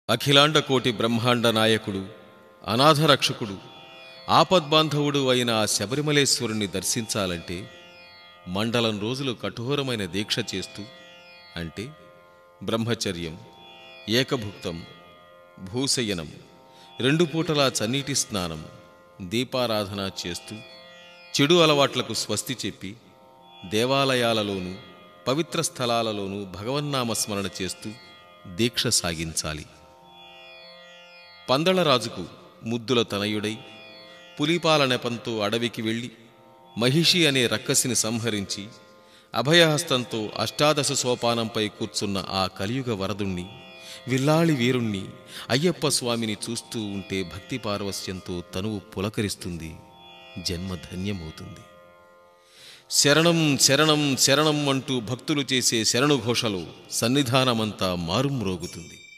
అఖిలాండకోటి బ్రహ్మాండ నాయకుడు, అనాథరక్షకుడు, ఆపద్బాంధవుడు అయిన ఆ శబరిమలేశ్వరుణ్ణి దర్శించాలంటే మండలం రోజులు కఠోరమైన దీక్ష చేస్తూ, అంటే బ్రహ్మచర్యం, ఏకభుక్తం, భూశయనం, 2 పూటలా చన్నీటి స్నానం, దీపారాధన చేస్తూ చెడు అలవాట్లకు స్వస్తి చెప్పి దేవాలయాలలోనూ పవిత్ర స్థలాలలోనూ భగవన్నామస్మరణ చేస్తూ దీక్ష సాగించాలి. పందళరాజుకు ముద్దుల తనయుడై పులిపాల నెపంతో అడవికి వెళ్ళి మహిషి అనే రక్కసిని సంహరించి అభయహస్తంతో 18 సోపానంపై కూర్చున్న ఆ కలియుగ వరదుణ్ణి, విల్లాళి వీరుణ్ణి, అయ్యప్ప స్వామిని చూస్తూ ఉంటే భక్తి పారవస్యంతో తనువు పులకరిస్తుంది, జన్మ ధన్యమవుతుంది. శరణం శరణం శరణం అంటూ భక్తులు చేసే శరణుఘోషలో సన్నిధానమంతా మారుమ్రోగుతుంది.